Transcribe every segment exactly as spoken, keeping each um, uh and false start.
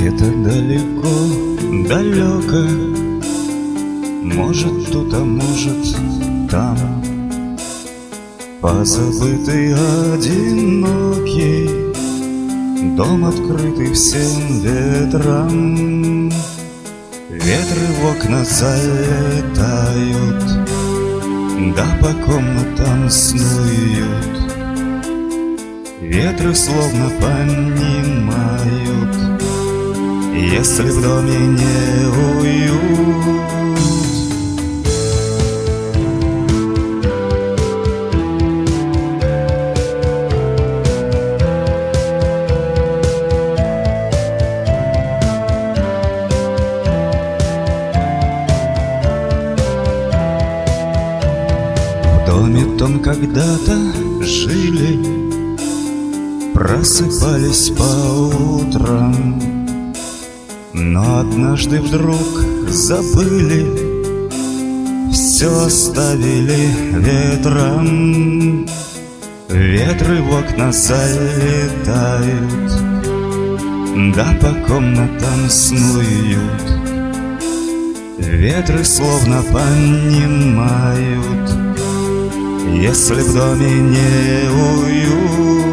Где-то далеко, далеко, может тут, а может там, позабытый, одинокий дом, открытый всем ветрам. Ветры в окна залетают, да по комнатам снуют. Ветры словно понимают, если в доме не уют. В доме том когда-то жили, просыпались по утрам, но однажды вдруг забыли, все оставили ветром. Ветры в окна залетают, да по комнатам снуют. Ветры словно понимают, если в доме не уют.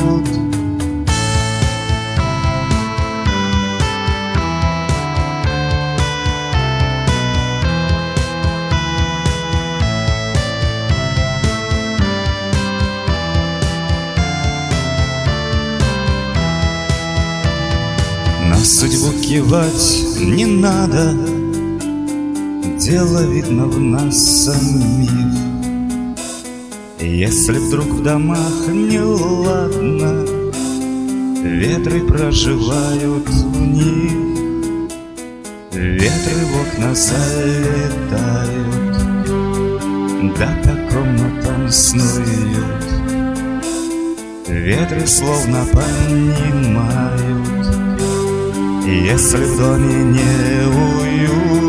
На судьбу кивать не надо, дело видно в нас самих. Если вдруг в домах неладно, ветры проживают в них. Ветры в окна залетают, да по комнатам снуют. Ветры словно понимают, если в доме не уют.